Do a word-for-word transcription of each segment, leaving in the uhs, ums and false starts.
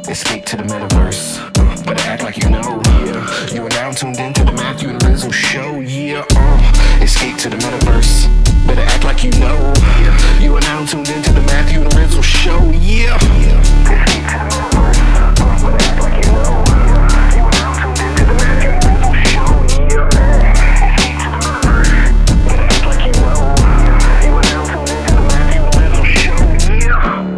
Escape to the metaverse. Uh, better act like you know. Yeah. You are now tuned into the Matthew and Rizzle show. Yeah. Uh, escape to the metaverse. Better act like you know. Yeah. You are now tuned into the Matthew and Rizzle show. Yeah. yeah. Escape to the metaverse. Uh, better act like you know. Yeah. You are now tuned into the Matthew and Rizzle show. Yeah. Escape to the metaverse. Better act like you know. Yeah. You are now tuned into the Matthew and Rizzle show. Yeah.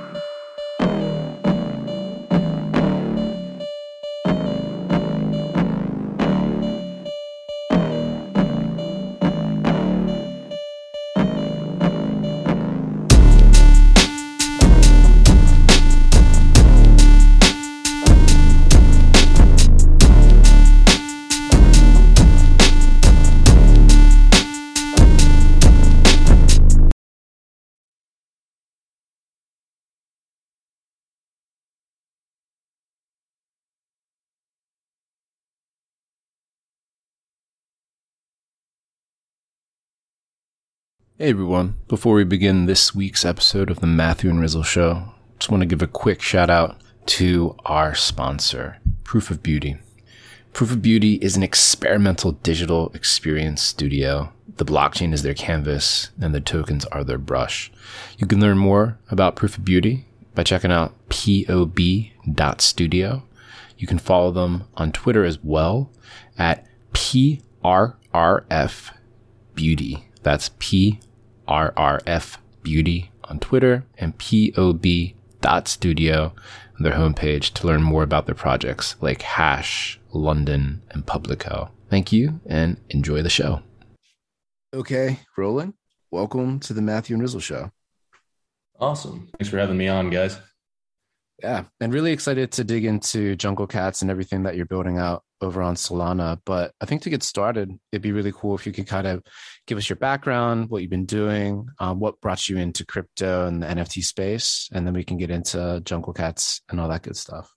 Hey everyone, before we begin this week's episode of the Matthew and Rizzle Show, just want to give a quick shout out to our sponsor, Proof of Beauty. Proof of Beauty is an experimental digital experience studio. The blockchain is their canvas and the tokens are their brush. You can learn more about Proof of Beauty by checking out P O B dot studio. You can follow them on Twitter as well at P R R F Beauty. That's P R R F Beauty on Twitter and P O B dot studio on their homepage to learn more about their projects like Hash, London, and Publico. Thank you and enjoy the show. Okay, rolling. Welcome to the Matthew and Rizzle Show. Awesome. Thanks for having me on, guys. Yeah, and really excited to dig into Jungle Cats and everything that you're building out over on Solana. But I think to get started, it'd be really cool if you could kind of give us your background, what you've been doing, um, what brought you into crypto and the N F T space, and then we can get into Jungle Cats and all that good stuff.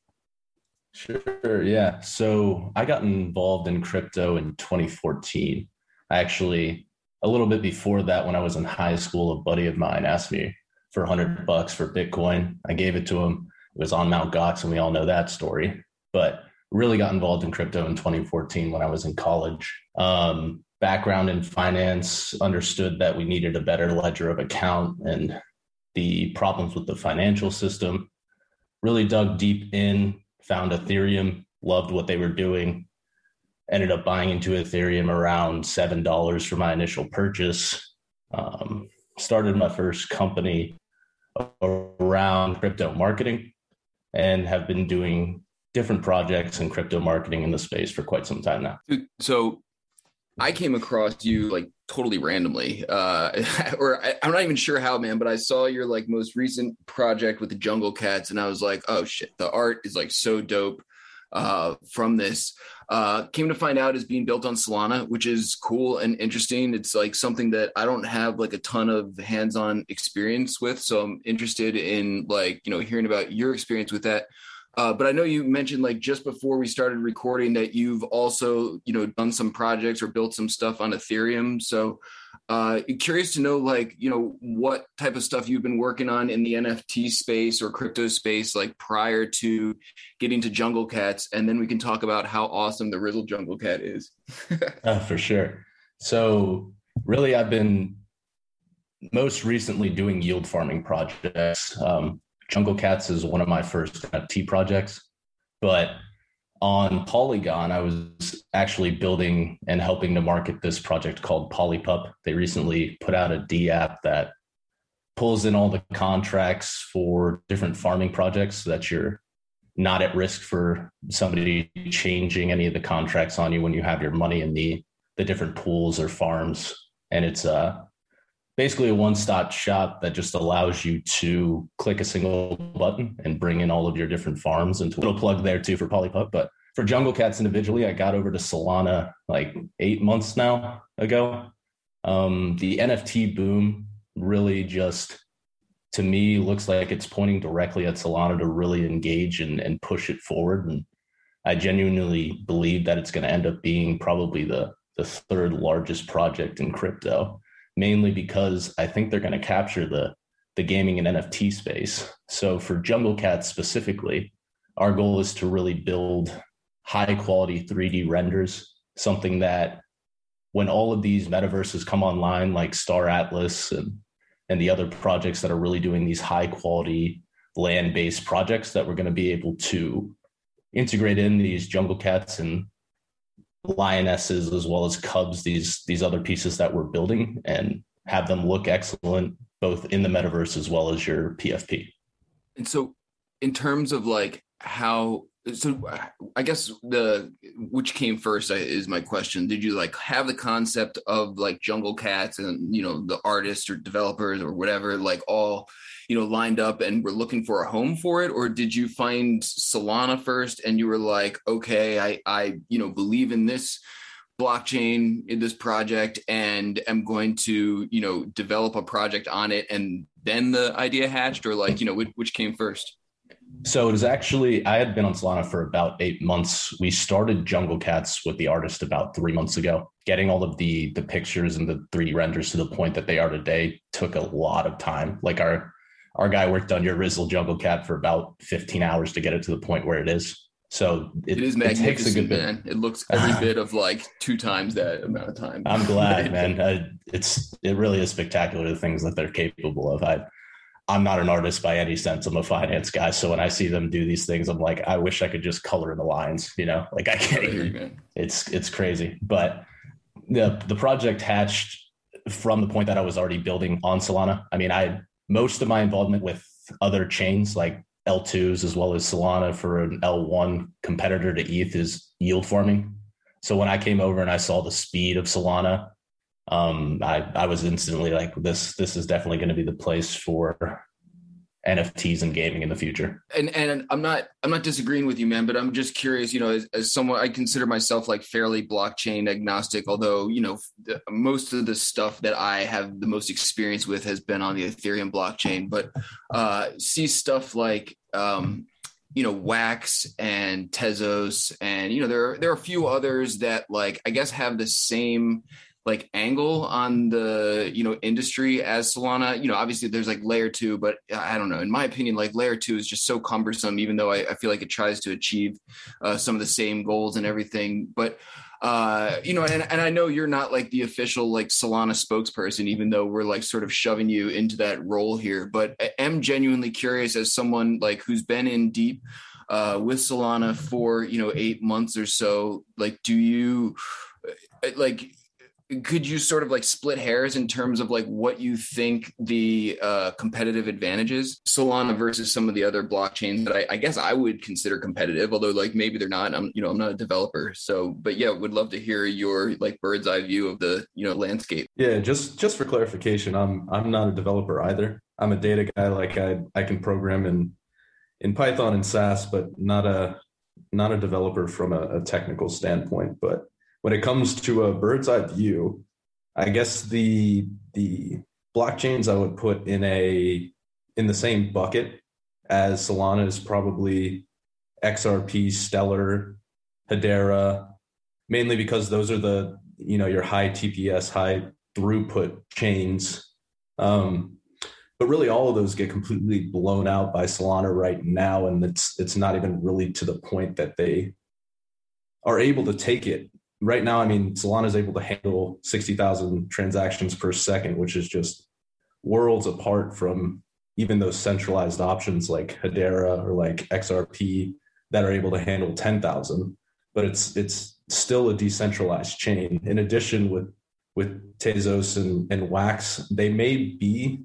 Sure, yeah. So I got involved in crypto in twenty fourteen. I actually, a little bit before that, when I was in high school, a buddy of mine asked me for a hundred bucks for Bitcoin. I gave it to him. It was on Mount Gox, and we all know that story. But really got involved in crypto in twenty fourteen when I was in college. Um, background in finance, understood that we needed a better ledger of account and the problems with the financial system. Really dug deep in, found Ethereum, loved what they were doing. Ended up buying into Ethereum around seven dollars for my initial purchase. Um, started my first company around crypto marketing and have been doing different projects in crypto marketing in the space for quite some time now. Dude, so I came across you like totally randomly, uh, or I, I'm not even sure how, man, but I saw your like most recent project with the Jungle Cats and I was like, oh shit, the art is like so dope uh, from this. Uh, came to find out is being built on Solana, which is cool and interesting. It's like something that I don't have like a ton of hands-on experience with. So I'm interested in like, you know, hearing about your experience with that. Uh, but I know you mentioned like just before we started recording that you've also, you know, done some projects or built some stuff on Ethereum. So uh, curious to know like, you know, what type of stuff you've been working on in the N F T space or crypto space, like prior to getting to Jungle Cats. And then we can talk about how awesome the Rizzle Jungle Cat is. uh, for sure. So really, I've been most recently doing yield farming projects. Um, Jungle Cats is one of my first N F T projects, but on Polygon, I was actually building and helping to market this project called Polypup. They recently put out a D app that pulls in all the contracts for different farming projects so that you're not at risk for somebody changing any of the contracts on you when you have your money in the, the different pools or farms. And it's uh, basically a one-stop shop that just allows you to click a single button and bring in all of your different farms. And a little plug there too for Polypup. But for Jungle Cats individually, I got over to Solana like eight months now ago. Um, the N F T boom really just, to me, looks like it's pointing directly at Solana to really engage and, and push it forward. And I genuinely believe that it's going to end up being probably the, the third largest project in crypto, mainly because I think they're going to capture the, the gaming and N F T space. So for Jungle Cats specifically, our goal is to really build high quality three D renders, something that when all of these metaverses come online, like Star Atlas and, and the other projects that are really doing these high quality land-based projects, that we're going to be able to integrate in these jungle cats and lionesses as well as cubs, these these other pieces that we're building, and have them look excellent both in the metaverse as well as your P F P. And so in terms of like how, so I guess the, which came first is my question. Did you like have the concept of like jungle cats and, you know, the artists or developers or whatever, like all, you know, lined up and were looking for a home for it? Or did you find Solana first and you were like, okay, I, I, you know, believe in this blockchain, in this project, and am going to, you know, develop a project on it, and then the idea hatched? Or like, you know, which, which came first? So it was actually, I had been on Solana for about eight months. We started Jungle Cats with the artist about three months ago. Getting all of the the pictures and the three D renders to the point that they are today took a lot of time. Like our our guy worked on your Rizzle Jungle Cat for about fifteen hours to get it to the point where it is. So it, it is magnificent, it takes a good man. Bit. It looks every bit of like two times that amount of time. I'm glad, man. I, it's it really is spectacular, the things that they're capable of. I I'm not an artist by any sense. I'm a finance guy. So when I see them do these things, I'm like, I wish I could just color in the lines, you know, like I can't even, it's, it's crazy. But the, the project hatched from the point that I was already building on Solana. I mean, I, most of my involvement with other chains like L twos as well as Solana for an L one competitor to E T H is yield farming. So when I came over and I saw the speed of Solana, Um, I, I was instantly like, this, this is definitely going to be the place for N F Ts and gaming in the future. And and I'm not, I'm not disagreeing with you, man, but I'm just curious, you know, as, as someone, I consider myself like fairly blockchain agnostic, although, you know, the, most of the stuff that I have the most experience with has been on the Ethereum blockchain, but uh, see stuff like, um, you know, Wax and Tezos, and, you know, there are, there are a few others that like, I guess have the same like angle on the, you know, industry as Solana. You know, obviously there's like layer two, but I don't know, in my opinion, like layer two is just so cumbersome, even though I, I feel like it tries to achieve uh, some of the same goals and everything. But, uh, you know, and, and I know you're not like the official like Solana spokesperson, even though we're like sort of shoving you into that role here, but I am genuinely curious as someone like who's been in deep uh, with Solana for, you know, eight months or so, like, do you like, could you sort of like split hairs in terms of like what you think the uh, competitive advantage is, Solana versus some of the other blockchains that I, I guess I would consider competitive, although like maybe they're not. I'm, you know, I'm not a developer, so but yeah, would love to hear your like bird's eye view of the, you know, landscape. Yeah, just just for clarification, I'm I'm not a developer either. I'm a data guy. Like I I can program in in Python and Sass, but not a not a developer from a, a technical standpoint. But when it comes to a bird's eye view, I guess the the blockchains I would put in a in the same bucket as Solana is probably X R P, Stellar, Hedera, mainly because those are the, you know, your high T P S, high throughput chains. Um, but really all of those get completely blown out by Solana right now, and it's it's not even really to the point that they are able to take it. Right now, I mean, Solana is able to handle sixty thousand transactions per second, which is just worlds apart from even those centralized options like Hedera or like X R P that are able to handle ten thousand. But it's it's still a decentralized chain. In addition, with with Tezos and, and Wax, they may be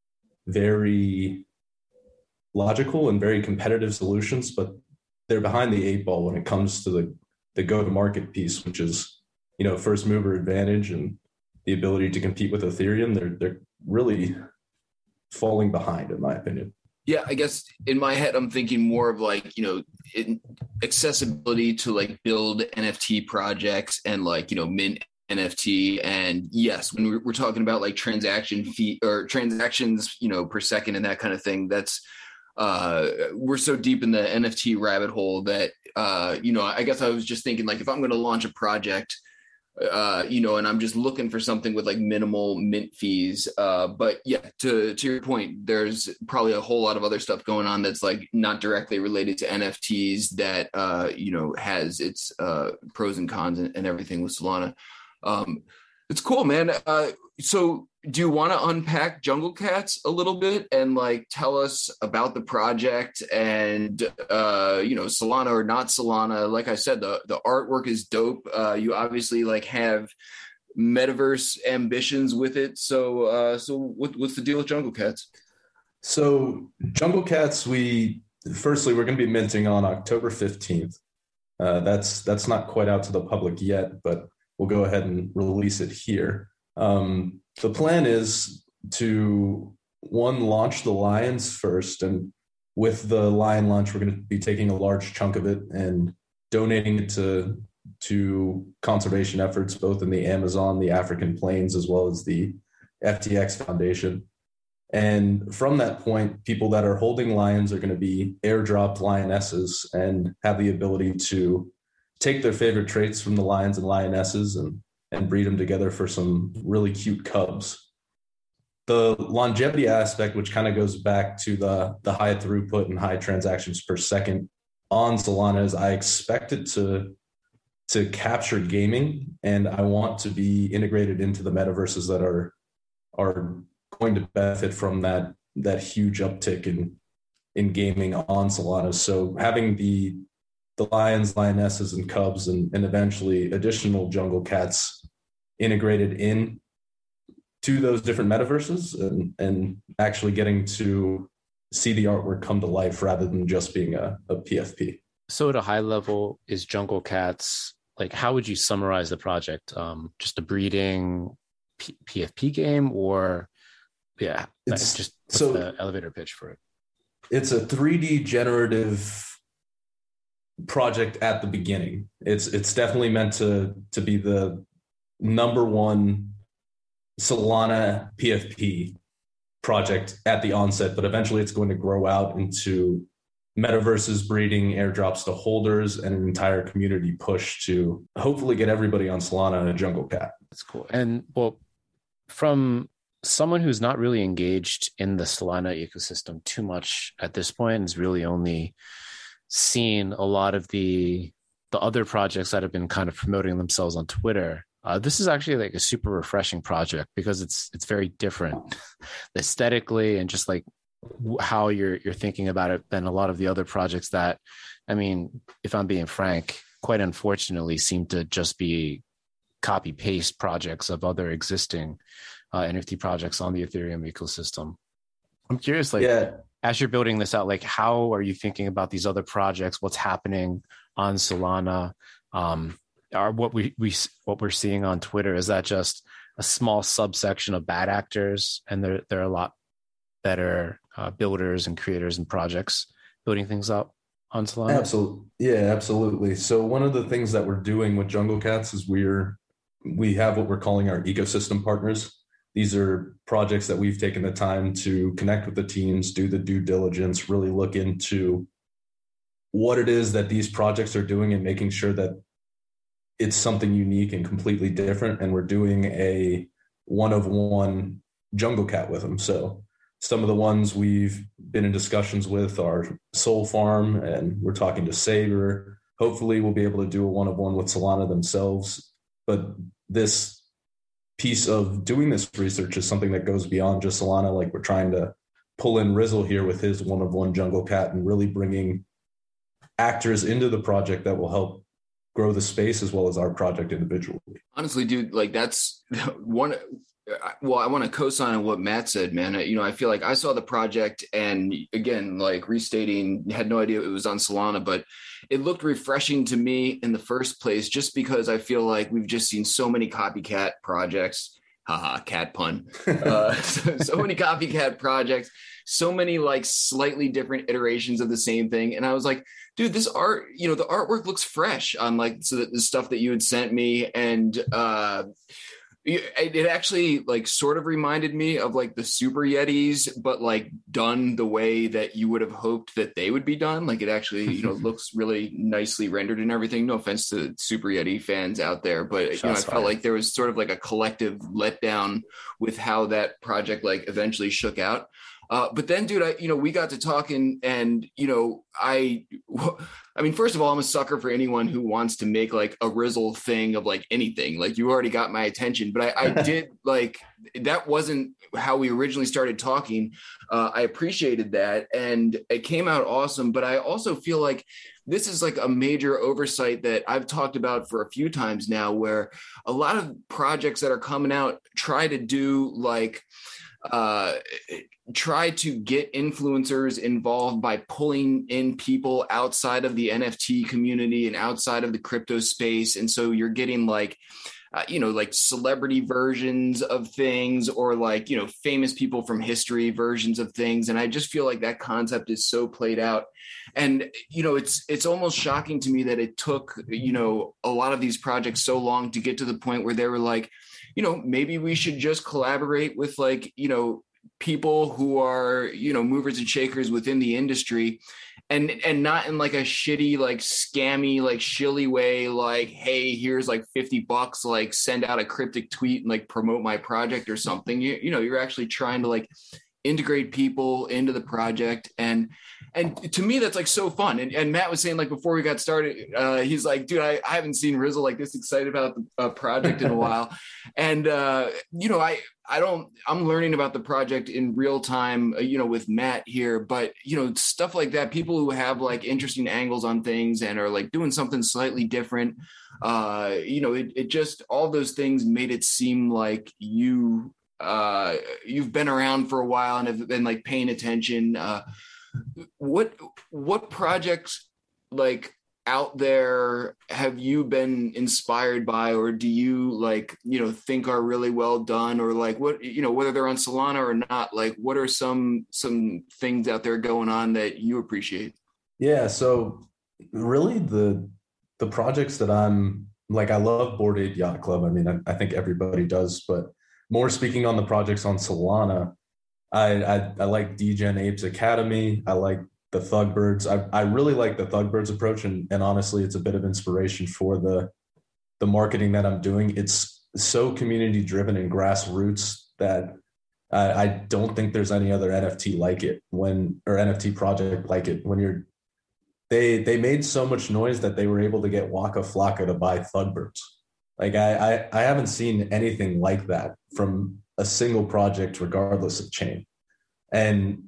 very logical and very competitive solutions, but they're behind the eight ball when it comes to the the go-to-market piece, which is, you know, first mover advantage and the ability to compete with Ethereum. They're they're really falling behind, in my opinion. Yeah, I guess in my head, I'm thinking more of like, you know, in accessibility to like build N F T projects and like, you know, mint N F T. And yes, when we're, we're talking about like transaction fee or transactions, you know, per second and that kind of thing, that's uh, we're so deep in the N F T rabbit hole that, uh, you know, I guess I was just thinking like, if I'm going to launch a project, uh, you know, and I'm just looking for something with like minimal mint fees. Uh, but yeah, to, to your point, there's probably a whole lot of other stuff going on that's like not directly related to N F Ts that, uh, you know, has its uh, pros and cons and, and everything with Solana. Um, it's cool, man. Uh, so do you want to unpack Jungle Cats a little bit and like tell us about the project and, uh, you know, Solana or not Solana? Like I said, the, the artwork is dope. Uh, you obviously like have metaverse ambitions with it. So, uh, so what, what's the deal with Jungle Cats? So Jungle Cats, we, firstly, we're going to be minting on October fifteenth. Uh, that's, that's not quite out to the public yet, but we'll go ahead and release it here. Um, the plan is to, one, launch the Lions first. And with the Lion launch, we're going to be taking a large chunk of it and donating it to, to conservation efforts, both in the Amazon, the African plains, as well as the F T X Foundation. And from that point, people that are holding lions are going to be airdropped lionesses and have the ability to take their favorite traits from the lions and lionesses and and breed them together for some really cute cubs. The longevity aspect, which kind of goes back to the, the high throughput and high transactions per second on Solana, is I expect it to, to capture gaming, and I want to be integrated into the metaverses that are, are going to benefit from that, that huge uptick in, in gaming on Solana. So having the the lions, lionesses, and cubs, and, and eventually additional jungle cats integrated in to those different metaverses, and, and actually getting to see the artwork come to life rather than just being a, a P F P. So at a high level, is Jungle Cats, like, how would you summarize the project? Um, just a breeding P- PFP game, or yeah, it's just so the elevator pitch for it? It's a three D generative project at the beginning. It's it's definitely meant to to be the number one Solana P F P project at the onset, but eventually it's going to grow out into metaverses, breeding, airdrops to holders, and an entire community push to hopefully get everybody on Solana and a Jungle Cat. That's cool. And well, from someone who's not really engaged in the Solana ecosystem too much at this point, is really only seen a lot of the the other projects that have been kind of promoting themselves on Twitter. Uh, this is actually like a super refreshing project because it's it's very different aesthetically and just like how you're you're thinking about it than a lot of the other projects that, I mean, if I'm being frank, quite unfortunately seem to just be copy paste projects of other existing uh, N F T projects on the Ethereum ecosystem. I'm curious, like, yeah. as you're building this out, like, how are you thinking about these other projects? What's happening on Solana? Um, are what we, we what we're seeing on Twitter, is that just a small subsection of bad actors, and there there are a lot better uh, builders and creators and projects building things up on Solana? Absolutely, yeah, absolutely. So one of the things that we're doing with Jungle Cats is we're we have what we're calling our ecosystem partners. These are projects that we've taken the time to connect with the teams, do the due diligence, really look into what it is that these projects are doing and making sure that it's something unique and completely different. And we're doing a one of one Jungle Cat with them. So some of the ones we've been in discussions with are Soul Farm, and we're talking to Saber. Hopefully we'll be able to do a one of one with Solana themselves. But this piece of doing this research is something that goes beyond just Solana. Like, we're trying to pull in Rizzle here with his one of one Jungle Cat and really bringing actors into the project that will help grow the space as well as our project individually. Honestly, dude, like, that's one. Well, I want to co-sign on what Matt said, man. You know, I feel like I saw the project, and again, like restating, had no idea it was on Solana, but it looked refreshing to me in the first place, just because I feel like we've just seen so many copycat projects. Haha, cat pun. Uh, so, so many copycat projects, so many like slightly different iterations of the same thing. And I was like, dude, this art, you know, the artwork looks fresh on like so that the stuff that you had sent me. And, uh, It actually like sort of reminded me of like the Super Yetis, but like done the way that you would have hoped that they would be done. Like it actually, you know, looks really nicely rendered and everything. No offense to Super Yeti fans out there, but you know, I felt like there was sort of like a collective letdown with how that project like eventually shook out. Uh, but then, dude, I, you know, we got to talking and, you know, I, I mean, first of all, I'm a sucker for anyone who wants to make like a Rizzle thing of like anything. Like you already got my attention, but I, I did like, that wasn't how we originally started talking. Uh, I appreciated that and it came out awesome. But I also feel like this is like a major oversight that I've talked about for a few times now, where a lot of projects that are coming out try to do like, uh, try to get influencers involved by pulling in people outside of the N F T community and outside of the crypto space. And so you're getting like, uh, you know, like celebrity versions of things or like, you know, famous people from history versions of things. And I just feel like that concept is so played out. And, you know, it's, it's almost shocking to me that it took, you know, a lot of these projects so long to get to the point where they were like, you know, maybe we should just collaborate with like, you know, people who are, you know, movers and shakers within the industry and, and not in like a shitty, like scammy, like shilly way, like, hey, here's like fifty bucks, like send out a cryptic tweet and like promote my project or something. You, you know, you're actually trying to like integrate people into the project. And, and to me, that's like so fun. And, and Matt was saying like, before we got started, uh, he's like, dude, I, I haven't seen Rizzle like this excited about the uh, project in a while. And, uh, you know, I, I don't, I'm learning about the project in real time, uh, you know, with Matt here, but, you know, stuff like that, people who have like interesting angles on things and are like doing something slightly different, uh, you know, it, it just, all those things made it seem like you, uh, you've been around for a while and have been like paying attention. Uh, what, what projects like out there have you been inspired by, or do you like, you know, think are really well done, or like what, you know, whether they're on Solana or not, like what are some, some things out there going on that you appreciate? Yeah. So really the, the projects that I'm like, I love Bored Ape Yacht Club. I mean, I, I think everybody does, but more speaking on the projects on Solana, I, I, I like Degen Apes Academy. I like the Thugbirds. I, I really like the Thugbirds approach. And, and honestly, it's a bit of inspiration for the, the marketing that I'm doing. It's so community driven and grassroots that I, I don't think there's any other N F T like it when, or N F T project like it when you're, they, they made so much noise that they were able to get Waka Flocka to buy Thugbirds. Like I, I, I haven't seen anything like that from a single project, regardless of chain. And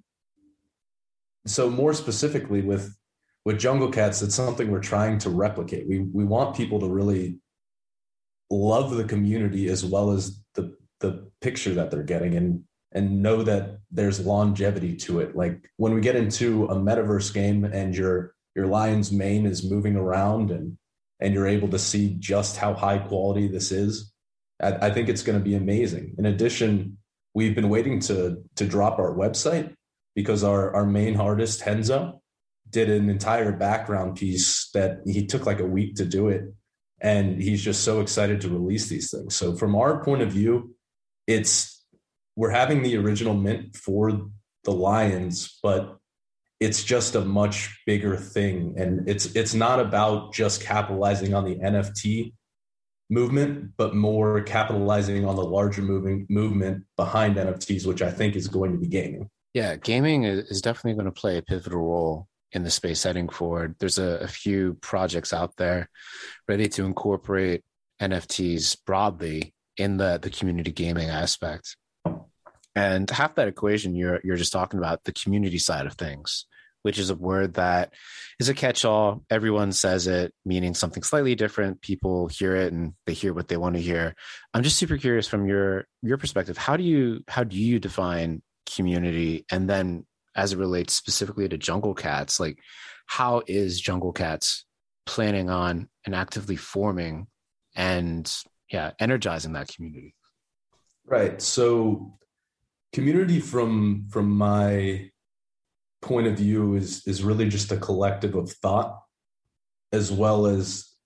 so more specifically with, with Jungle Cats, it's something we're trying to replicate. We, we want people to really love the community as well as the, the picture that they're getting and, and know that there's longevity to it. Like when we get into a metaverse game and your, your lion's mane is moving around and, and you're able to see just how high quality this is, I, I think it's going to be amazing. In addition, we've been waiting to, to drop our website because our, our main artist, Henzo, did an entire background piece that he took like a week to do it. And he's just so excited to release these things. So from our point of view, it's, we're having the original mint for the Lions, but it's just a much bigger thing. And it's, it's not about just capitalizing on the N F T movement, but more capitalizing on the larger moving movement behind N F Ts, which I think is going to be gaming. Yeah, gaming is definitely going to play a pivotal role in the space heading forward. There's a, a few projects out there ready to incorporate N F Ts broadly in the, the community gaming aspect. And half that equation you're you're just talking about, the community side of things, which is a word that is a catch-all. Everyone says it, meaning something slightly different. People hear it and they hear what they want to hear. I'm just super curious from your your perspective. How do you how do you define community? And then as it relates specifically to Jungle Cats, like how is Jungle Cats planning on and actively forming and yeah, energizing that community? Right. So community from from my point of view is is really just a collective of thought as well as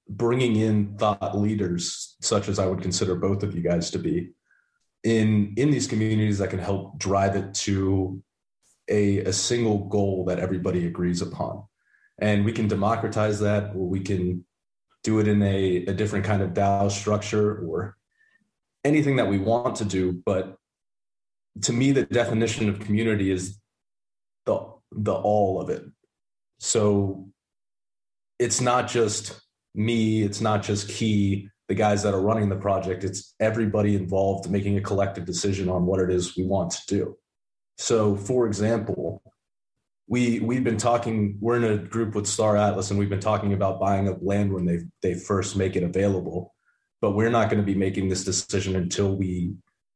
bringing in thought leaders, such as I would consider both of you guys to be, in in these communities that can help drive it to a, a single goal that everybody agrees upon. And we can democratize that, or we can do it in a, a different kind of DAO structure, or anything that we want to do. But to me, the definition of community is the the all of it. So it's not just me, it's not just Key, the guys that are running the project, it's everybody involved making a collective decision on what it is we want to do. So for example, we, we've been talking, we're in a group with Star Atlas, and we've been talking about buying up land when they they first make it available, but we're not going to be making this decision until we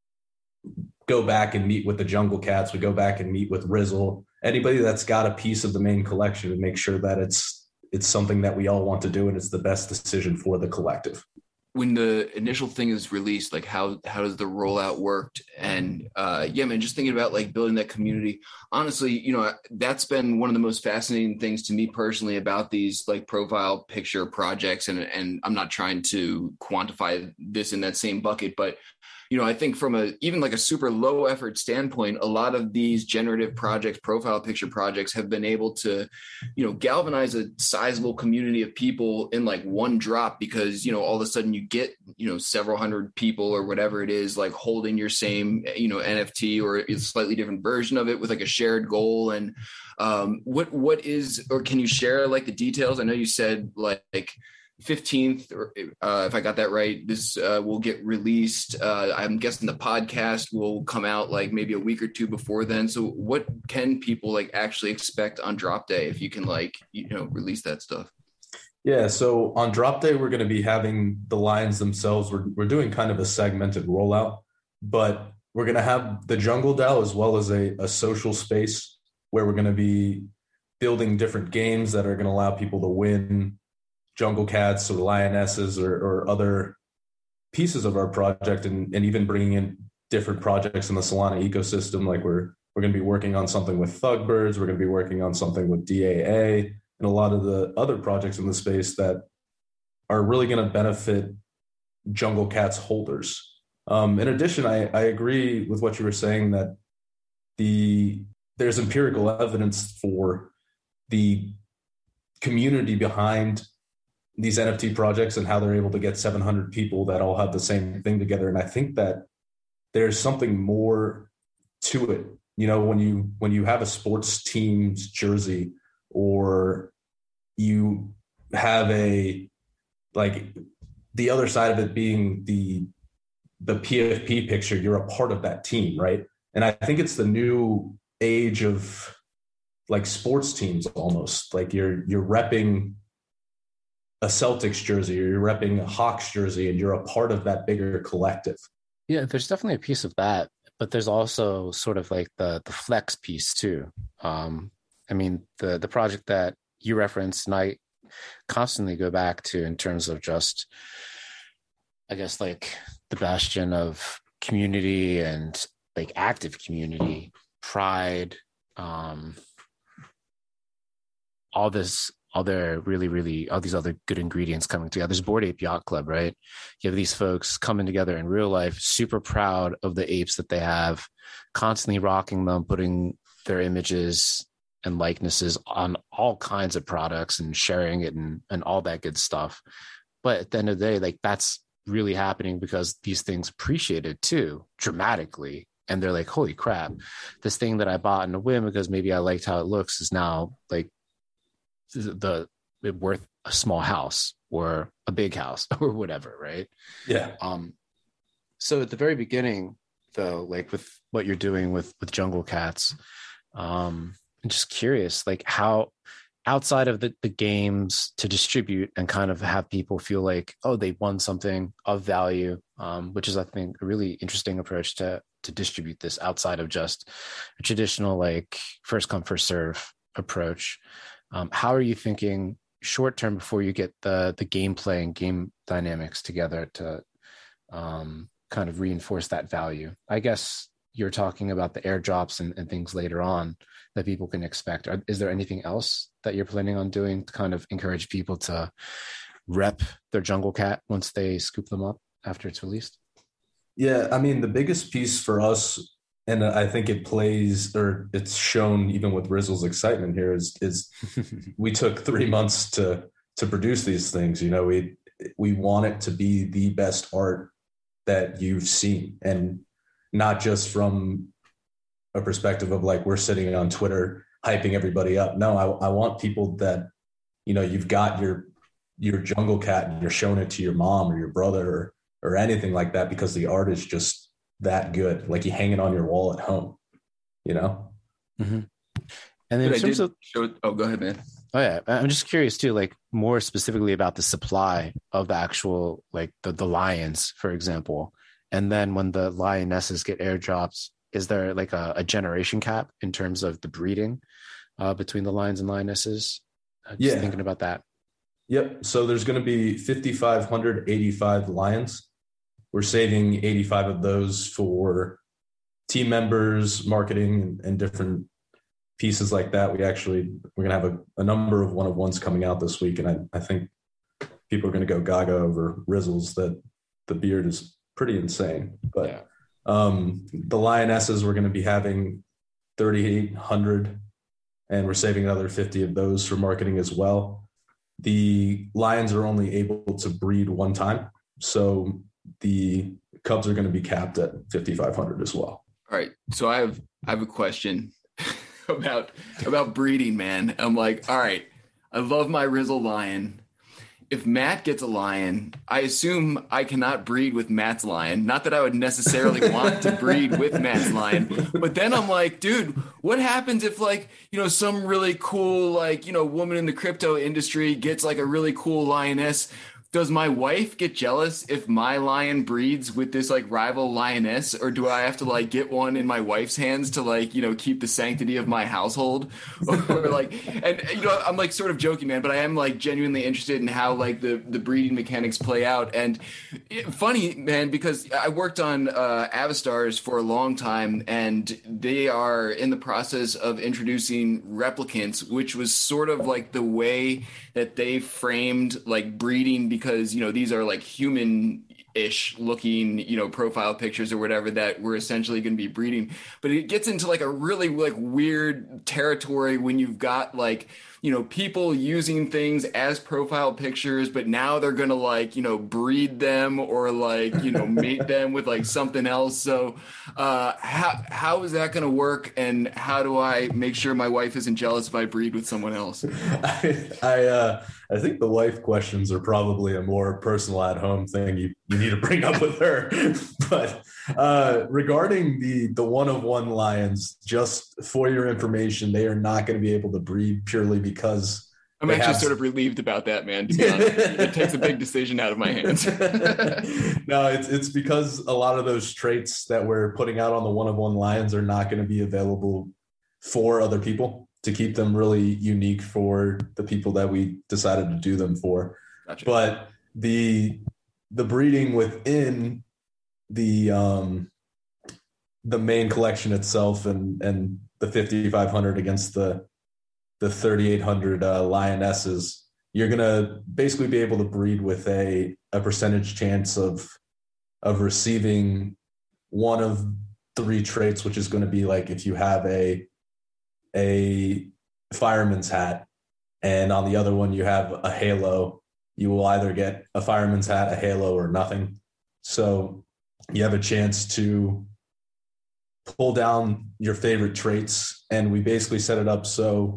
go back and meet with the Jungle Cats, we go back and meet with Rizzle, anybody that's got a piece of the main collection, to make sure that it's it's something that we all want to do and it's the best decision for the collective. When the initial thing is released, like how how does the rollout work? And uh, yeah, man, just thinking about like building that community. Honestly, you know, that's been one of the most fascinating things to me personally about these like profile picture projects. And and I'm not trying to quantify this in that same bucket, but you know, I think from a even like a super low effort standpoint, a lot of these generative projects, profile picture projects, have been able to, you know, galvanize a sizable community of people in like one drop, because, you know, all of a sudden you get, you know, several hundred people or whatever it is, like holding your same, you know, N F T or a slightly different version of it with like a shared goal. And um, what what is, or can you share like the details? I know you said like fifteenth, or uh, if I got that right, this uh, will get released. Uh, I'm guessing the podcast will come out like maybe a week or two before then. So what can people like actually expect on drop day, if you can like, you know, release that stuff? Yeah. So on drop day, we're going to be having the lines themselves. We're, we're doing kind of a segmented rollout, but we're going to have the Jungle DAO as well as a, a social space where we're going to be building different games that are going to allow people to win Jungle Cats or Lionesses or, or other pieces of our project, and, and even bringing in different projects in the Solana ecosystem. Like we're we're going to be working on something with Thugbirds, we're going to be working on something with D A A, and a lot of the other projects in the space that are really going to benefit Jungle Cats holders. Um, in addition, I, I agree with what you were saying that the there's empirical evidence for the community behind these N F T projects and how they're able to get seven hundred people that all have the same thing together. And I think that there's something more to it. You know, when you when you have a sports team's jersey, or you have a, like the other side of it being the the P F P picture, you're a part of that team, right? And I think it's the new age of like sports teams almost. Like you're you're repping a Celtics jersey, or you're repping a Hawks jersey, and you're a part of that bigger collective. Yeah, there's definitely a piece of that, but there's also sort of like the the flex piece too. Um, I mean, the the project that you referenced, and I constantly go back to in terms of just, I guess, like the bastion of community and like active community, pride, um, all this other really, really, all these other good ingredients coming together. There's Bored Ape Yacht Club, right? You have these folks coming together in real life, super proud of the apes that they have, constantly rocking them, putting their images and likenesses on all kinds of products and sharing it and, and all that good stuff. But at the end of the day, like that's really happening because these things appreciate it too, dramatically. And they're like, holy crap, this thing that I bought in a whim because maybe I liked how it looks is now like the, the worth a small house or a big house or whatever, right? Yeah. Um. So at the very beginning, though, like with what you're doing with with Jungle Cats, um, I'm just curious, like how outside of the, the games to distribute and kind of have people feel like, oh, they won something of value, um, which is, I think, a really interesting approach to to distribute this outside of just a traditional like first come first serve approach. Um, how are you thinking short term before you get the the gameplay and game dynamics together to um, kind of reinforce that value? I guess you're talking about the airdrops and, and things later on that people can expect. Are, is there anything else that you're planning on doing to kind of encourage people to rep their jungle cat once they scoop them up after it's released? Yeah, I mean, the biggest piece for us, and I think it plays, or it's shown even with Rizzle's excitement here, is is we took three months to to produce these things. You know, we we want it to be the best art that you've seen, and not just from a perspective of like we're sitting on Twitter hyping everybody up. No, I, I want people that, you know, you've got your your jungle cat and you're showing it to your mom or your brother or or anything like that, because the art is just that good. Like you hang it on your wall at home, you know? Mm-hmm. And then in terms of, show, oh, go ahead, man. Oh yeah. I'm just curious too, like more specifically about the supply of the actual, like the, the lions, for example. And then when the lionesses get airdrops, is there like a, a generation cap in terms of the breeding uh, between the lions and lionesses? Uh, just yeah. thinking about that. Yep. So there's going to be five thousand five hundred eighty-five lions. We're saving eighty-five of those for team members, marketing, and, and different pieces like that. We actually, we're going to have a, a number of one-of-ones coming out this week. And I, I think people are going to go gaga over Rizzles that the beard is pretty insane. But yeah. um, the lionesses, we're going to be having thirty-eight hundred, and we're saving another fifty of those for marketing as well. The lions are only able to breed one time. So the cubs are going to be capped at fifty-five hundred as well. All right. So I have, I have a question about, about breeding, man. I'm like, all right, I love my Rizzle lion. If Matt gets a lion, I assume I cannot breed with Matt's lion. Not that I would necessarily want to breed with Matt's lion, but then I'm like, dude, what happens if like, you know, some really cool, like, you know, woman in the crypto industry gets like a really cool lioness? Does my wife get jealous if my lion breeds with this like rival lioness, or do I have to like get one in my wife's hands to like, you know, keep the sanctity of my household? Or like, and you know, I'm like sort of joking, man, but I am like genuinely interested in how like the, the breeding mechanics play out. And it, funny, man, because I worked on uh, Avastars for a long time, and they are in the process of introducing replicants, which was sort of like the way that they framed like breeding, because, you know, these are like human-ish looking, you know, profile pictures or whatever that we're essentially going to be breeding. But it gets into like a really like weird territory when you've got like, you know, people using things as profile pictures, but now they're going to like, you know, breed them or like, you know, mate them with like something else. So uh, how, how is that going to work? And how do I make sure my wife isn't jealous if I breed with someone else? I, I, uh, I think the wife questions are probably a more personal at home thing you, you need to bring up with her. But uh, regarding the, the one of one lions, just for your information, they are not going to be able to breed purely because I'm actually have... sort of relieved about that, man. To be honest, it takes a big decision out of my hands. No, it's it's because a lot of those traits that we're putting out on the one of one lions are not going to be available for other people, to keep them really unique for the people that we decided to do them for. Gotcha. But the the breeding within the um, the main collection itself and and the fifty-five hundred against the the thirty-eight hundred uh, lionesses, you're gonna basically be able to breed with a a percentage chance of of receiving one of three traits, which is going to be like if you have a a fireman's hat and on the other one you have a halo, you will either get a fireman's hat, a halo, or nothing. So you have a chance to pull down your favorite traits, and we basically set it up so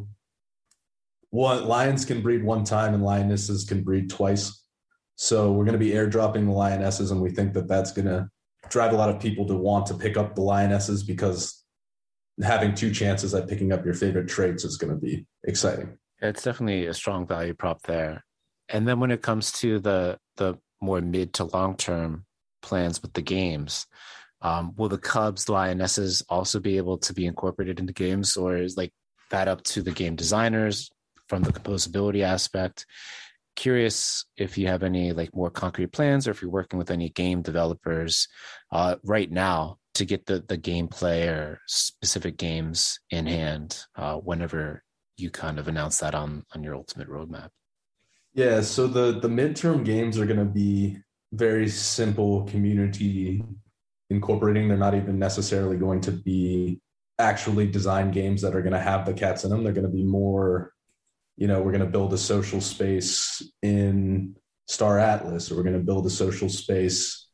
one lions can breed one time and lionesses can breed twice. So we're going to be airdropping the lionesses, and we think that that's going to drive a lot of people to want to pick up the lionesses, because having two chances at picking up your favorite traits is going to be exciting. It's definitely a strong value prop there. And then when it comes to the the more mid to long term plans with the games, um, will the Cubs lionesses also be able to be incorporated into games, or is like that up to the game designers from the composability aspect? Curious if you have any like more concrete plans, or if you're working with any game developers uh, right now to get the the gameplay or specific games in hand uh, whenever you kind of announce that on on your ultimate roadmap. Yeah, so the the midterm games are going to be very simple community incorporating. They're not even necessarily going to be actually designed games that are going to have the cats in them. They're going to be more, you know, we're going to build a social space in Star Atlas, or we're going to build a social space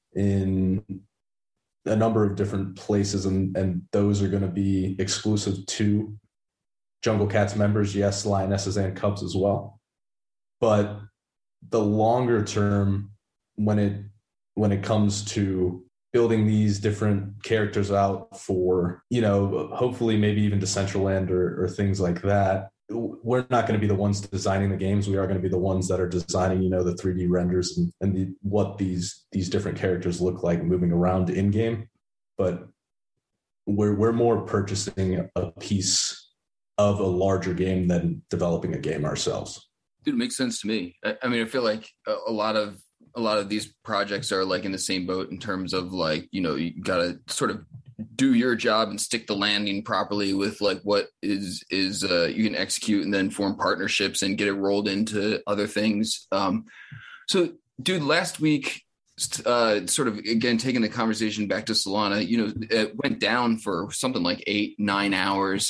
in a number of different places, and, and those are going to be exclusive to Jungle Cats members. Yes, Lionesses and Cubs as well. But the longer term, when it when it comes to building these different characters out for, you know, hopefully maybe even Decentraland or, or things like that, we're not going to be the ones designing the games. We are going to be the ones that are designing, you know, the three D renders and, and the, what these these different characters look like moving around in game. But we're we're more purchasing a piece of a larger game than developing a game ourselves. Dude, it makes sense to me. I, I mean, I feel like a, a lot of a lot of these projects are like in the same boat in terms of like, you know, you got to sort of do your job and stick the landing properly with like what is is uh, you can execute, and then form partnerships and get it rolled into other things. Um, so, dude, last week, uh, sort of again taking the conversation back to Solana, you know, it went down for something like eight, nine hours.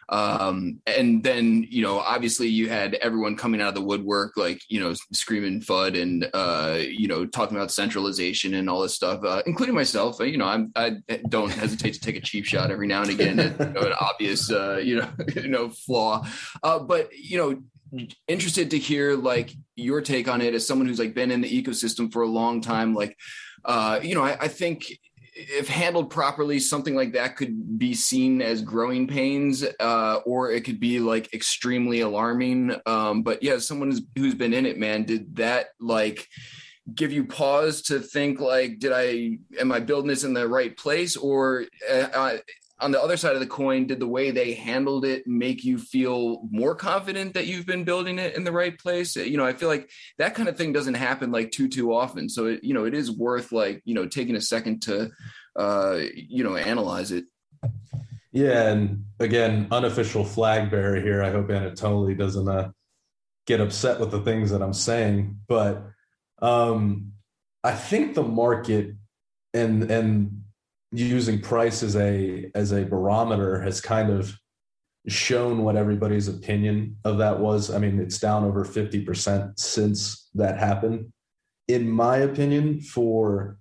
Um, and then, you know, obviously you had everyone coming out of the woodwork, like, you know, screaming F U D and, uh, you know, talking about centralization and all this stuff, uh, including myself. You know, I'm, I don't hesitate to take a cheap shot every now and again at, you know, an obvious, uh, you know, you know, flaw. Uh, but, you know, interested to hear like your take on it as someone who's like been in the ecosystem for a long time. Like, uh, you know, I, I think if handled properly, something like that could be seen as growing pains, uh, or it could be like extremely alarming. Um, but yeah, someone who's, who's been in it, man, did that like give you pause to think like, did I, am I building this in the right place? Or uh, on the other side of the coin, did the way they handled it make you feel more confident that you've been building it in the right place? You know, I feel like that kind of thing doesn't happen like too, too often. So, it, you know, it is worth like, you know, taking a second to, uh, you know, analyze it. Yeah. And again, unofficial flag bearer here. I hope Anatoly doesn't uh, get upset with the things that I'm saying, but um, I think the market and, and, using price as a as a barometer has kind of shown what everybody's opinion of that was. I mean, it's down over fifty percent since that happened. In my opinion, for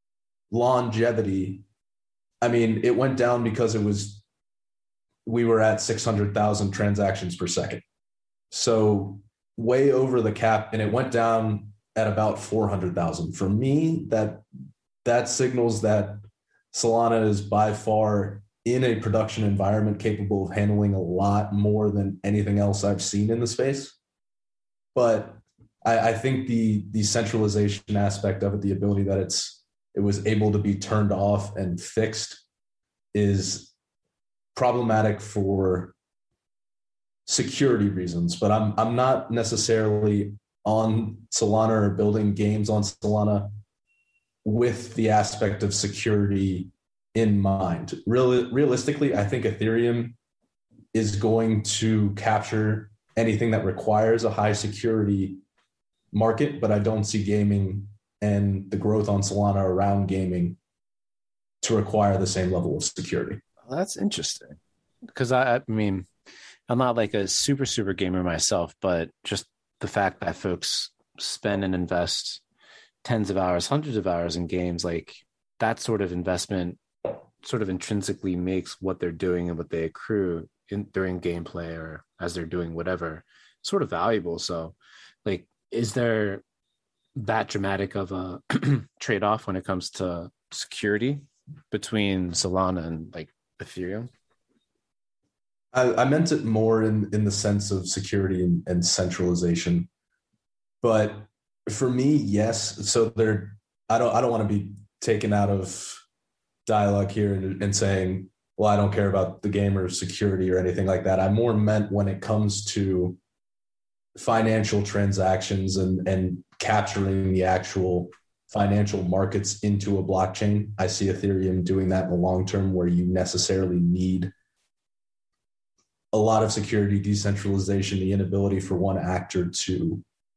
longevity, I mean, it went down because it was we were at six hundred thousand transactions per second. So way over the cap, and it went down at about four hundred thousand. For me, that that signals that Solana is by far in a production environment capable of handling a lot more than anything else I've seen in the space. But I, I think the the centralization aspect of it, the ability that it's it was able to be turned off and fixed, is problematic for security reasons. But I'm I'm not necessarily on Solana or building games on Solana with the aspect of security in mind. Real, realistically, I think Ethereum is going to capture anything that requires a high security market, but I don't see gaming and the growth on Solana around gaming to require the same level of security. Well, that's interesting, because I, I mean, I'm not like a super, super gamer myself, but just the fact that folks spend and invest tens of hours, hundreds of hours in games, like that sort of investment sort of intrinsically makes what they're doing and what they accrue in during gameplay or as they're doing whatever sort of valuable. So like, is there that dramatic of a trade-off when it comes to security between Solana and like Ethereum? I, I meant it more in, in the sense of security and, and centralization, but for me, yes. So there, I don't, I don't want to be taken out of dialogue here and, and saying, well, I don't care about the game or security or anything like that. I more meant when it comes to financial transactions and, and capturing the actual financial markets into a blockchain. I see Ethereum doing that in the long term, where you necessarily need a lot of security, decentralization, the inability for one actor to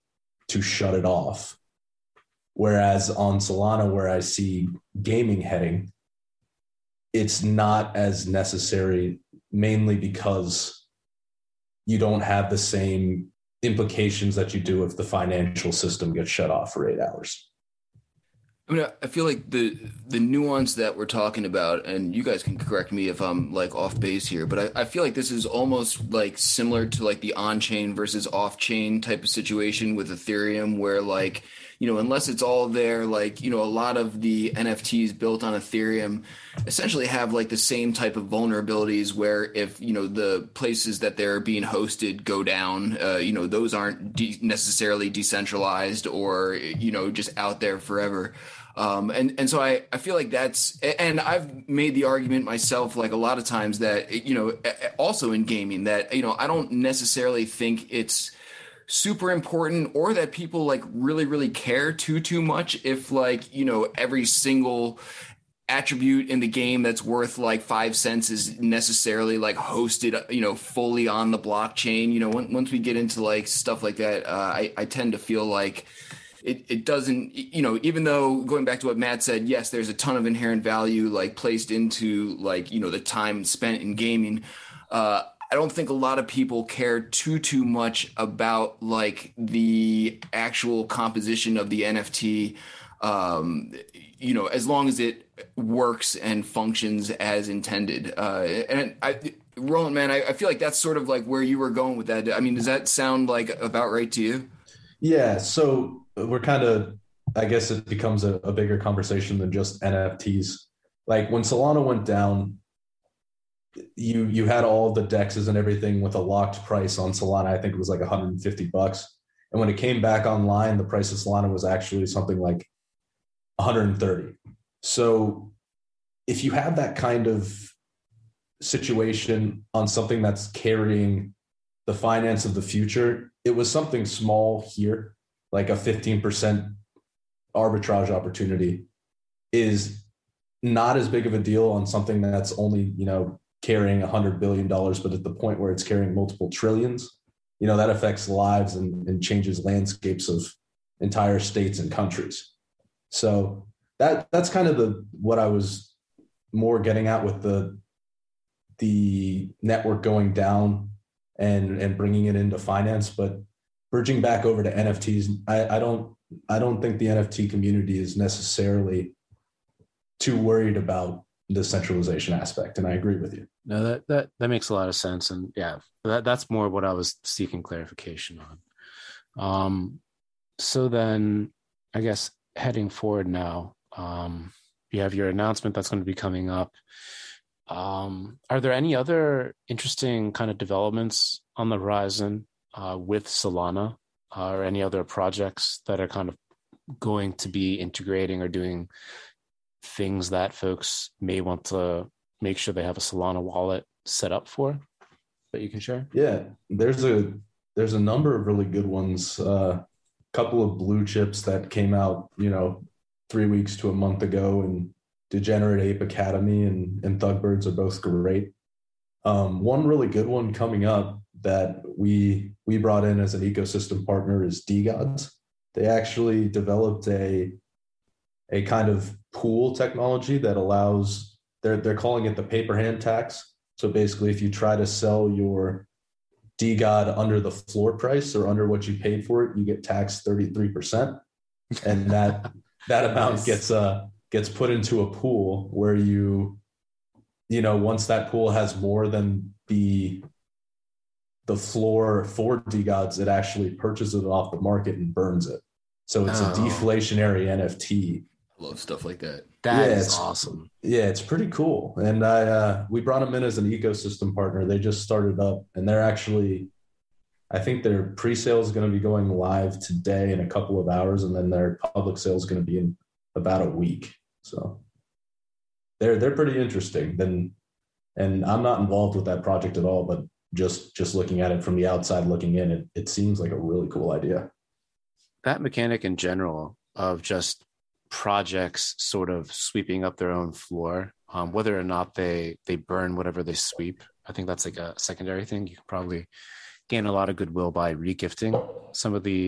to shut it off. Whereas on Solana, where I see gaming heading, it's not as necessary, mainly because you don't have the same implications that you do if the financial system gets shut off for eight hours. I mean, I feel like the the nuance that we're talking about, and you guys can correct me if I'm like off base here, but I, I feel like this is almost like similar to like the on-chain versus off-chain type of situation with Ethereum, where like, you know, unless it's all there, like, you know, a lot of the N F Ts built on Ethereum essentially have like the same type of vulnerabilities where if, you know, the places that they're being hosted go down, uh, you know, those aren't de- necessarily decentralized or, you know, just out there forever. Um, and, and so I, I feel like that's, and I've made the argument myself, like a lot of times that, you know, also in gaming that, you know, I don't necessarily think it's super important or that people like really, really care too, too much if like, you know, every single attribute in the game that's worth like five cents is necessarily like hosted, you know, fully on the blockchain. You know, when, once we get into like stuff like that, uh, I, I tend to feel like It, it doesn't, you know, even though going back to what Matt said, yes, there's a ton of inherent value like placed into like, you know, the time spent in gaming. Uh, I don't think a lot of people care too, too much about like the actual composition of the N F T, um, you know, as long as it works and functions as intended. Uh, and I, Roland, man, I, I feel like that's sort of like where you were going with that. I mean, does that sound like about right to you? Yeah. So we're kind of, I guess it becomes a, a bigger conversation than just N F Ts. Like when Solana went down, you you had all the dexes and everything with a locked price on Solana. I think it was like one hundred fifty bucks. And when it came back online, the price of Solana was actually something like one hundred thirty. So if you have that kind of situation on something that's carrying the finance of the future, it was something small here, like a fifteen percent arbitrage opportunity is not as big of a deal on something that's only, you know, carrying one hundred billion dollars, but at the point where it's carrying multiple trillions, you know, that affects lives and, and changes landscapes of entire states and countries. So that that's kind of the what I was more getting at with the the network going down and and bringing it into finance. But bridging back over to N F Ts, I, I don't I don't think the N F T community is necessarily too worried about the centralization aspect, and I agree with you. No, that that that makes a lot of sense, and yeah, that that's more what I was seeking clarification on. Um, so then, I guess heading forward now, um, you have your announcement that's going to be coming up. Um, are there any other interesting kind of developments on the horizon uh, with Solana, uh, or any other projects that are kind of going to be integrating or doing things that folks may want to make sure they have a Solana wallet set up for that you can share? Yeah, there's a there's a number of really good ones. A uh, couple of blue chips that came out, you know, three weeks to a month ago, and Degenerate Ape Academy and, and Thugbirds are both great. Um, one really good one coming up that we we brought in as an ecosystem partner is DeGods. They actually developed a a kind of pool technology that allows, they're they're calling it the paper hand tax. So basically, if you try to sell your DeGod under the floor price or under what you paid for it, you get taxed thirty-three percent, and that that amount gets uh gets put into a pool where you, you know, once that pool has more than the the floor for DeGods, it actually purchases it off the market and burns it. So it's oh. a deflationary N F T. I love stuff like that. That yeah, is awesome. Yeah, it's pretty cool. And I uh, we brought them in as an ecosystem partner. They just started up, and they're actually, I think their pre-sale is going to be going live today in a couple of hours, and then their public sale is going to be in about a week. So they're they're pretty interesting. Then, and I'm not involved with that project at all, but just just looking at it from the outside looking in, it it seems like a really cool idea. That mechanic in general of just projects sort of sweeping up their own floor, um, whether or not they they burn whatever they sweep, I think that's like a secondary thing. You can probably gain a lot of goodwill by regifting some of the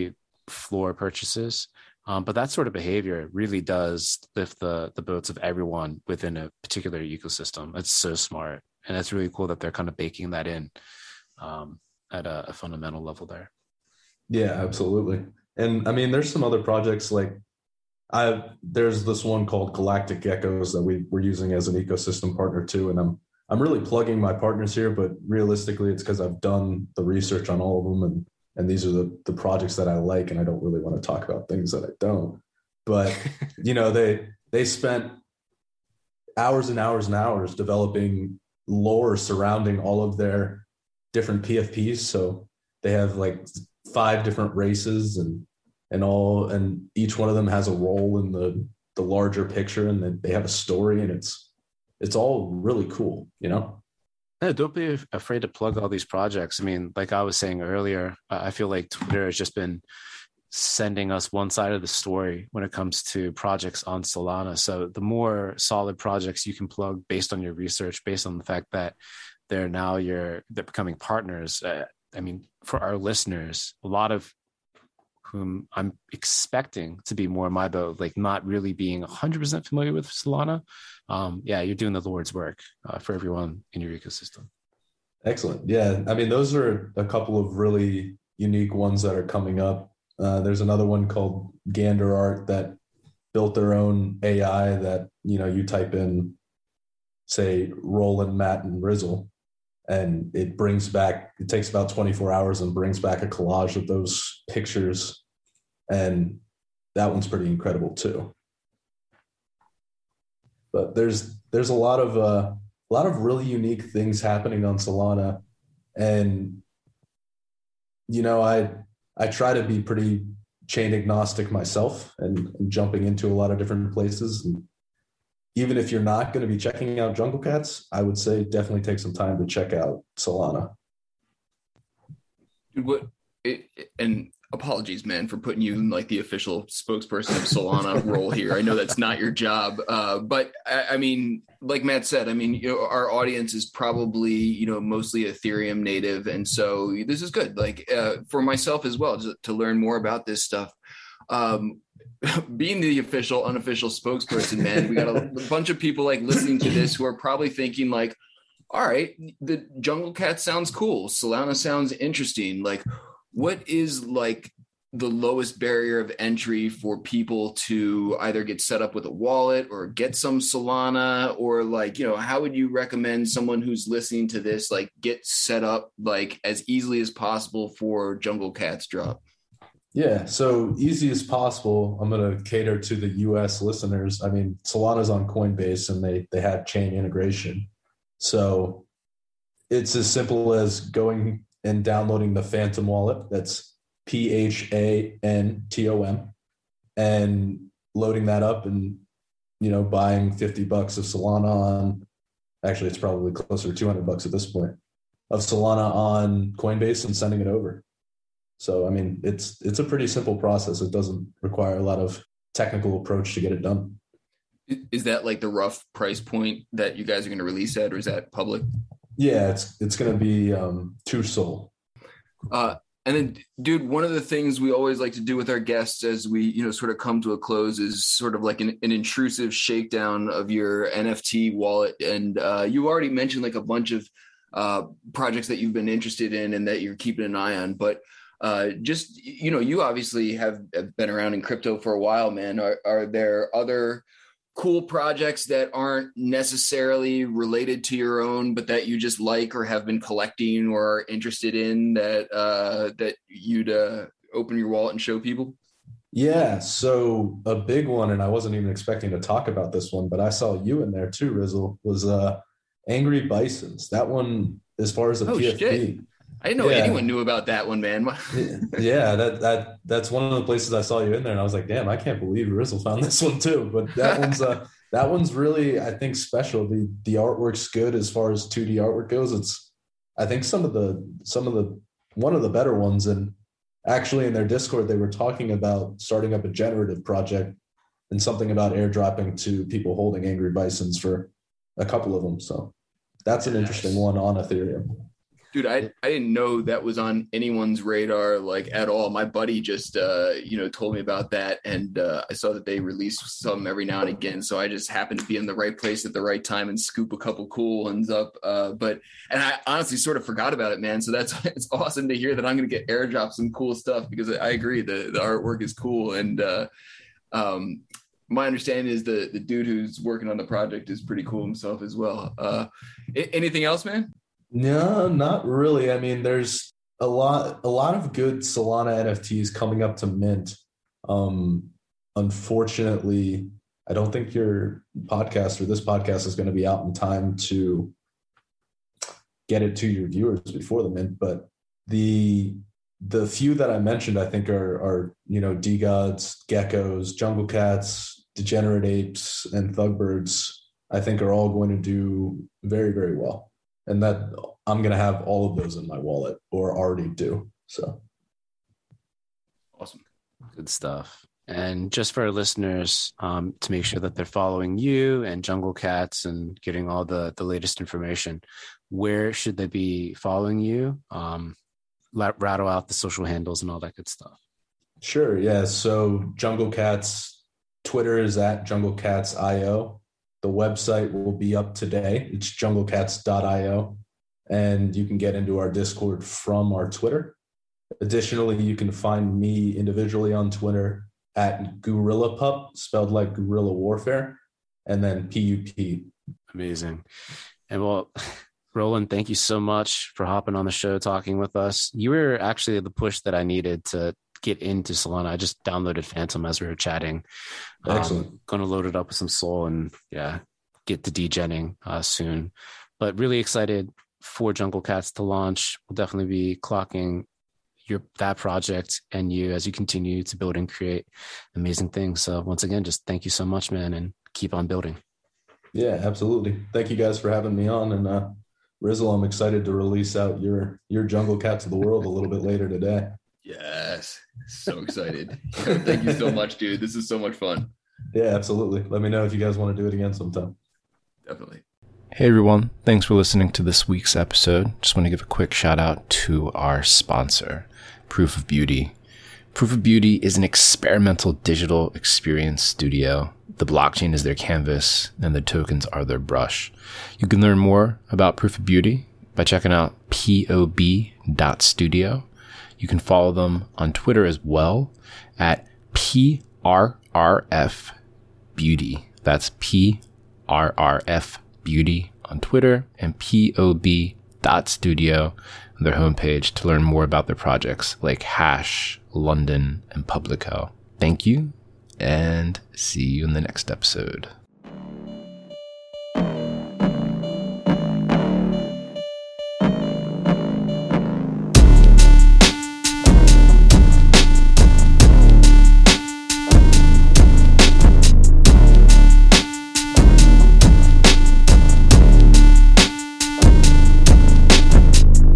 floor purchases. Um, but that sort of behavior really does lift the the boats of everyone within a particular ecosystem. It's so smart. And it's really cool that they're kind of baking that in um, at a, a fundamental level there. Yeah, absolutely. And I mean, there's some other projects like I there's this one called Galactic Geckos that we we're using as an ecosystem partner too. And I'm I'm really plugging my partners here, but realistically, it's because I've done the research on all of them, and and these are the the projects that I like, and I don't really want to talk about things that I don't. But you know, they they spent hours and hours and hours developing lore surrounding all of their different P F Ps. So they have like five different races and and all, and each one of them has a role in the the larger picture, and then they have a story, and it's it's all really cool, you know. Yeah, don't be afraid to plug all these projects. I mean, like I was saying earlier, I feel like Twitter has just been sending us one side of the story when it comes to projects on Solana. So the more solid projects you can plug based on your research, based on the fact that they're now your they're becoming partners. Uh, I mean, for our listeners, a lot of whom I'm expecting to be more in my boat, like not really being one hundred percent familiar with Solana. Um, yeah, you're doing the Lord's work uh, for everyone in your ecosystem. Excellent. Yeah, I mean, those are a couple of really unique ones that are coming up. Uh, there's another one called Gander Art that built their own A I that, you know, you type in, say, Roland, Matt, and Rizzle, and it brings back, it takes about twenty-four hours and brings back a collage of those pictures. And that one's pretty incredible too. But there's there's a lot of uh, a lot of really unique things happening on Solana. And, you know, I I try to be pretty chain agnostic myself and, and jumping into a lot of different places. And even if you're not going to be checking out Jungle Cats, I would say definitely take some time to check out Solana. What it, and apologies, man, for putting you in like the official spokesperson of Solana role here. I know that's not your job, uh, but I, I mean, like Matt said, I mean, you know, our audience is probably, you know, mostly Ethereum native, and so this is good. Like uh, for myself as well, to, to learn more about this stuff. Um, being the official, unofficial spokesperson, man, we got a, a bunch of people like listening to this who are probably thinking like, all right, the Jungle Cat sounds cool. Solana sounds interesting. Like, what is like the lowest barrier of entry for people to either get set up with a wallet or get some Solana, or like, you know, how would you recommend someone who's listening to this, like get set up like as easily as possible for Jungle Cat's drop? Yeah, so easy as possible. I'm going to cater to the U S listeners. I mean, Solana's on Coinbase and they they have chain integration. So it's as simple as going and downloading the Phantom wallet. That's P H A N T O M, and loading that up and, you know, buying fifty bucks of Solana on, actually it's probably closer to two hundred bucks at this point, of Solana on Coinbase and sending it over. So, I mean, it's it's a pretty simple process. It doesn't require a lot of technical approach to get it done. Is that like the rough price point that you guys are going to release at, or is that public? Yeah, it's it's going to be um, two Sol. Uh, and then, dude, one of the things we always like to do with our guests as we, you know, sort of come to a close is sort of like an, an intrusive shakedown of your N F T wallet. And uh, you already mentioned like a bunch of uh, projects that you've been interested in and that you're keeping an eye on, but Uh, just, you know, you obviously have, have been around in crypto for a while, man. Are, are there other cool projects that aren't necessarily related to your own, but that you just like or have been collecting or are interested in that, uh, that you'd uh, open your wallet and show people? Yeah, so a big one, and I wasn't even expecting to talk about this one, but I saw you in there too, Rizzle, was uh, Angry Bisons. That one, as far as the oh, P F P. Shit. I didn't know yeah. anyone knew about that one, man. yeah, that that that's one of the places I saw you in there, and I was like, damn, I can't believe Rizzle found this one too. But that one's uh, that one's really, I think, special. The the artwork's good as far as two D artwork goes. It's, I think, some of the some of the one of the better ones. And actually, in their Discord, they were talking about starting up a generative project and something about airdropping to people holding Angry Bisons for a couple of them. So that's an interesting one on Ethereum. Dude, I, I didn't know that was on anyone's radar like at all. My buddy just uh, you know told me about that, and uh, I saw that they release some every now and again. So I just happened to be in the right place at the right time and scoop a couple cool ones up. Uh, but and I honestly sort of forgot about it, man. So that's it's awesome to hear that I'm going to get airdropped some cool stuff, because I agree the the artwork is cool, and uh, um, my understanding is the the dude who's working on the project is pretty cool himself as well. Uh, anything else, man? No, not really. I mean, there's a lot, a lot of good Solana N F Ts coming up to mint. Um, unfortunately, I don't think your podcast or this podcast is going to be out in time to get it to your viewers before the mint. But the the few that I mentioned, I think are are you know DeGods, Geckos, Jungle Cats, Degenerate Apes, and Thugbirds. I think are all going to do very, very well. And that I'm going to have all of those in my wallet, or already do. So awesome. Good stuff. And just for our listeners, um, to make sure that they're following you and Jungle Cats and getting all the, the latest information, where should they be following you? Um, rattle out the social handles and all that good stuff. Sure. Yeah. So Jungle Cats, Twitter is at Jungle Cats I O. The website will be up today. It's jungle cats dot io, and you can get into our Discord from our Twitter. Additionally, you can find me individually on Twitter at GorillaPup, spelled like guerrilla warfare, and then P U P. Amazing. And well, Roland, thank you so much for hopping on the show, talking with us. You were actually the push that I needed to get into Solana. I just downloaded Phantom as we were chatting. Excellent. Um, going to load it up with some Sol and yeah, get to degenning uh, soon. But really excited for Jungle Cats to launch. We'll definitely be clocking your that project and you as you continue to build and create amazing things. So once again, just thank you so much, man, and keep on building. Yeah, absolutely. Thank you guys for having me on. And uh, Rizzle, I'm excited to release out your your Jungle Cat to the world a little bit later today. Yes. So excited. Thank you so much, dude. This is so much fun. Yeah, absolutely. Let me know if you guys want to do it again sometime. Definitely. Hey everyone, thanks for listening to this week's episode. Just want to give a quick shout out to our sponsor, Proof of Beauty. Proof of Beauty is an experimental digital experience studio. The blockchain is their canvas and the tokens are their brush. You can learn more about Proof of Beauty by checking out P O B dot studio. You can follow them on Twitter as well at P R R F Beauty. That's P R R F Beauty on Twitter, and P O B dot studio on their homepage to learn more about their projects like Hash, London, and Publico. Thank you, and see you in the next episode.